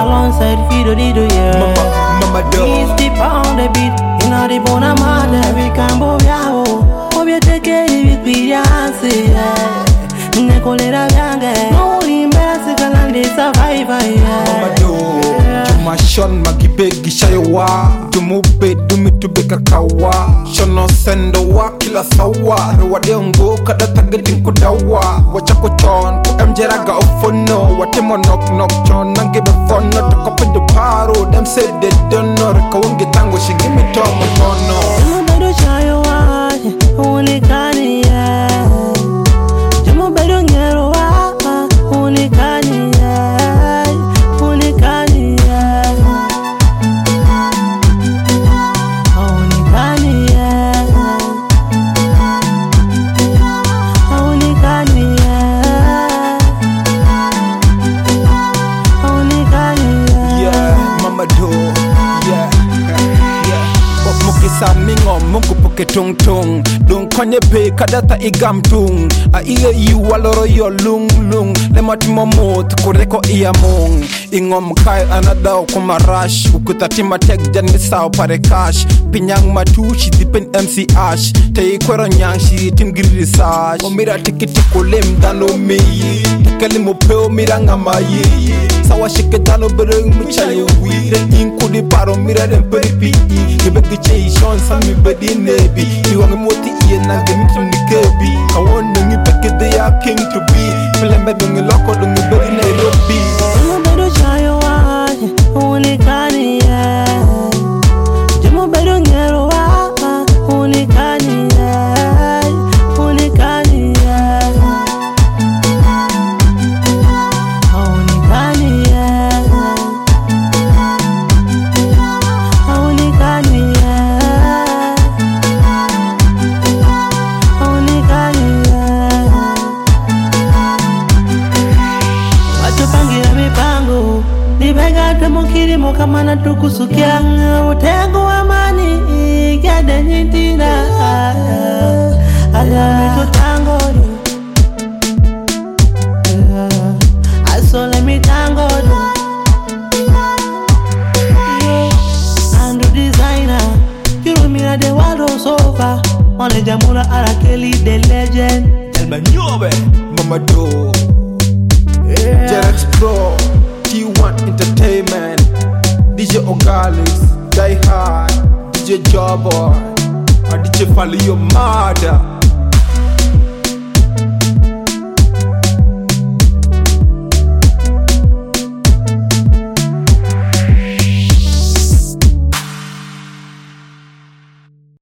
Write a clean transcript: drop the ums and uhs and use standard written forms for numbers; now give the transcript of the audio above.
alongside Fido Dido, yeah. Mama do. He's deep on the beat, you know the bona mada. We can bo yao, obye take it with Beyonce, yeah. Nekolera vyange, no imbesi kalandi survivor, yeah. Mama do. Juma shon magibegi shayowa, jumube dumi tubeka kawa. Shono sendo wa kila sawa, rewade ungo kada targeting kudawa. Wachako chon ku mjeraga ofono, watemo knock chon nangebe fono. Tukopendo paro, them say they don't know. Rekawange tango shingimi tomo tono. Jumubedu shayowa, unikani, yeah. Jumubedu ngerowa, unikani, yeah. Unikani, yeah. Unikani, yeah. Unikani, yeah. Unikani, yeah. Yeah, mama do. Yeah, yeah. Bop mukisa mingo mungu poke tung tung. Dung konye pe kadata igam tung. A iye yu waloro yo lung lung. Lema timomot kureko iya mung. Ingom kai anadaw kumarash. Ukutatima tek jan misao pare cash. Pinyang matushi dipen MC Ash. Te kwero nyang shi tim giri sash. Omira tikiti kulim dano meyi. Tekeli mopeo mira ngama ye. Sawa shike dano bereng michaye wi. Den inkudi paro mira den peripi. Kebeki chei shon sami bedi nebi. Iwangi moti iye nange mikim ni kebi. Kawon dungi peke they are king to be. Filembe dungi loko dungi bedi Nairobi. Jumubedu shayowa, unikani, yeah. Jumubedu ngerowa, unikani, yeah. Unikani, yeah. Unikani, yeah. Unikani, yeah. Unikani, yeah. Watupangira mipango, nibega temukirimo kama natukusukia. Utengo wa mani, gade nyitina. Ayame tutango, asole mitango. Andrew designer, Kirumira the world sofa. One jamura Arakeli the legend. Elba nyobe, mama do. Jerex Pro, T1 Entertainment, DJ Ogalis, Die Hard, DJ Jawboy, and DJ Falio Mada.